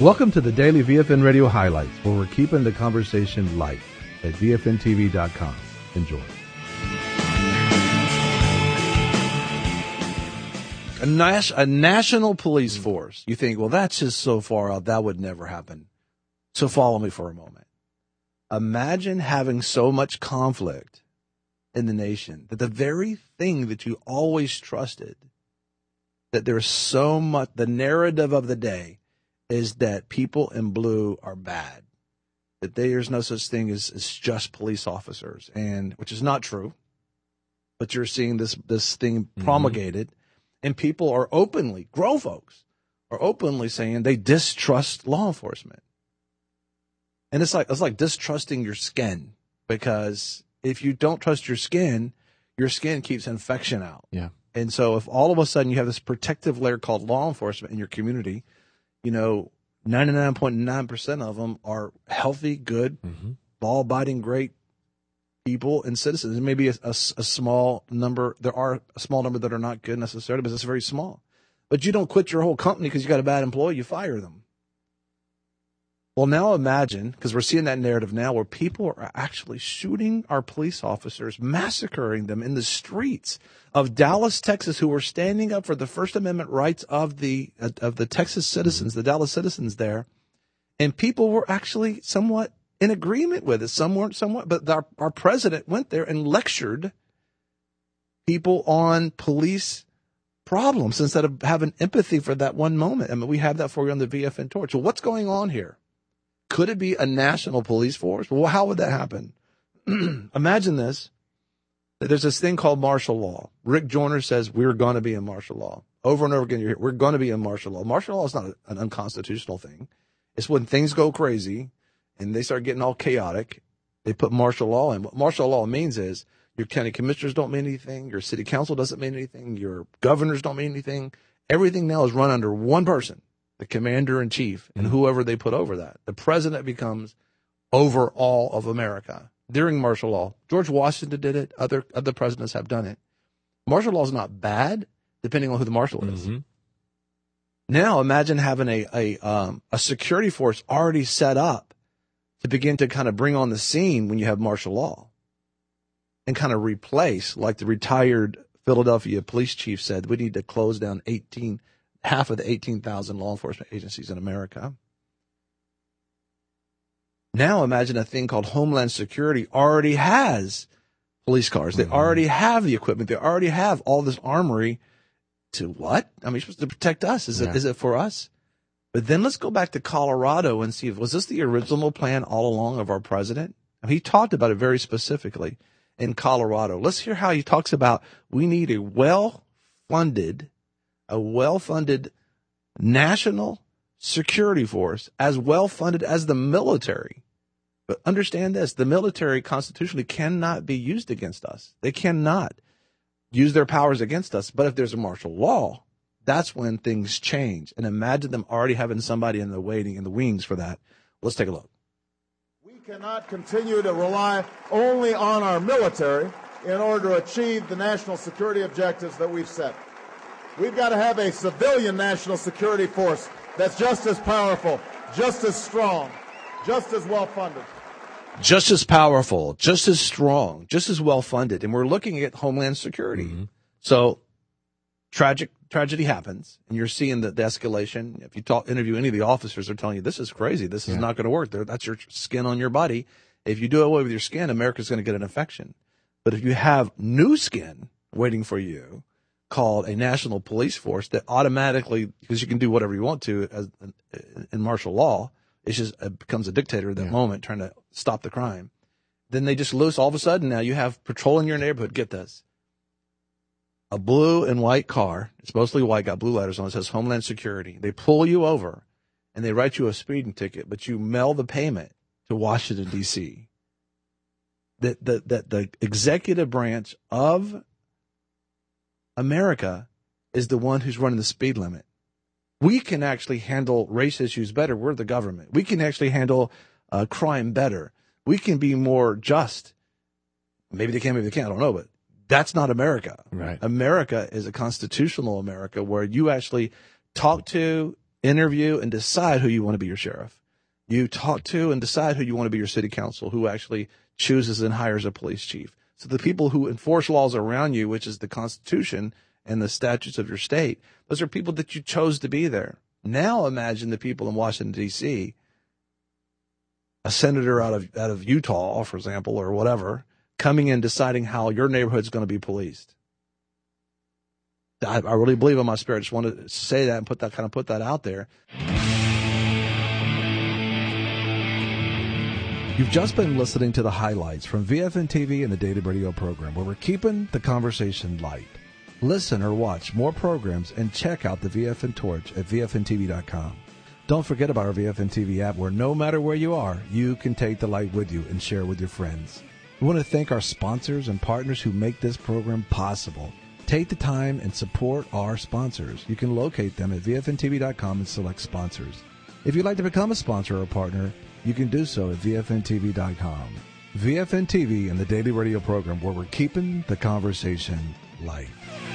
Welcome to the Daily VFN Radio Highlights, where we're keeping the conversation light at VFNTV.com. Enjoy. A national police force. You think, well, that's just so far out. That would never happen. So follow me for a moment. Imagine having so much conflict in the nation that the very thing that you always trusted, that there's so much, the narrative of the day is that people in blue are bad, that there's no such thing as just police officers, and which is not true. But you're seeing this thing promulgated, and people are openly, grown folks are openly saying they distrust law enforcement. And it's like distrusting your skin, because if you don't trust your skin keeps infection out. Yeah. And so if all of a sudden you have this protective layer called law enforcement in your community, 99.9% of them are healthy, good, law-abiding, great people and citizens. Maybe a small number. There are a small number that are not good necessarily, but it's very small. But you don't quit your whole company because you got a bad employee. You fire them. Well, now imagine, because we're seeing that narrative now, where people are actually shooting our police officers, massacring them in the streets of Dallas, Texas, who were standing up for the First Amendment rights of the Texas citizens, the Dallas citizens there, and people were actually somewhat in agreement with it. Some weren't somewhat, but our president went there and lectured people on police problems instead of having empathy for that one moment. I mean, we have that for you on the VFN Torch. So what's going on here? Could it be a national police force? Well, how would that happen? Imagine this. There's this thing called martial law. Rick Joyner says we're going to be in martial law. Over and over again, you hear, we're going to be in martial law. Martial law is not an unconstitutional thing. It's when things go crazy and they start getting all chaotic, they put martial law in. What martial law means is your county commissioners don't mean anything, your city council doesn't mean anything, your governors don't mean anything. Everything now is run under one person, the commander-in-chief, and whoever they put over that. The president becomes over all of America during martial law. George Washington did it. Other presidents have done it. Martial law is not bad, depending on who the marshal is. Now imagine having a security force already set up to begin to kind of bring on the scene when you have martial law, and kind of replace, like the retired Philadelphia police chief said, we need to close down half of the 18,000 law enforcement agencies in America. Now imagine a thing called Homeland Security already has police cars. They already have the equipment. They already have all this armory to what? I mean, you're supposed to protect us. Is it for us? But then let's go back to Colorado and see, was this the original plan all along of our president? I mean, he talked about it very specifically in Colorado. Let's hear how he talks about we need a well-funded national security force, as well-funded as the military. But understand this, the military constitutionally cannot be used against us. They cannot use their powers against us. But if there's a martial law, that's when things change. And imagine them already having somebody in the wings for that. Let's take a look. We cannot continue to rely only on our military in order to achieve the national security objectives that we've set. We've got to have a civilian national security force that's just as powerful, just as strong, just as well-funded. Just as powerful, just as strong, just as well-funded. And we're looking at Homeland Security. So tragedy happens, and you're seeing the escalation. If you interview any of the officers, they're telling you, this is crazy. This is not going to work. That's your skin on your body. If you do away with your skin, America's going to get an infection. But if you have new skin waiting for you, called a national police force that automatically, because you can do whatever you want to as in martial law, it becomes a dictator at that moment trying to stop the crime. Then they just all of a sudden now you have patrol in your neighborhood. Get this. A blue and white car, it's mostly white, got blue letters on it, says Homeland Security. They pull you over and they write you a speeding ticket, but you mail the payment to Washington, D.C. The executive branch of America is the one who's running the speed limit. We can actually handle race issues better. We're the government. We can actually handle crime better. We can be more just. Maybe they can, maybe they can't. I don't know, but that's not America. Right. America is a constitutional America where you actually talk to interview and decide who you want to be your sheriff. You talk to and decide who you want to be your city council, who actually chooses and hires a police chief. So the people who enforce laws around you, which is the Constitution and the statutes of your state, those are people that you chose to be there. Now imagine the people in Washington, D.C., a senator out of Utah, for example, or whatever, coming in deciding how your neighborhood's going to be policed. I really believe in my spirit. I just wanted to say that and put that out there. You've just been listening to the highlights from VFN TV and the Daily Radio program, where we're keeping the conversation light. Listen or watch more programs and check out the VFN Torch at VFNTV.com. Don't forget about our VFN TV app, where no matter where you are, you can take the light with you and share with your friends. We want to thank our sponsors and partners who make this program possible. Take the time and support our sponsors. You can locate them at VFNTV.com and select sponsors. If you'd like to become a sponsor or a partner, you can do so at VFNTV.com. VFN TV and the Daily Radio program, where we're keeping the conversation light.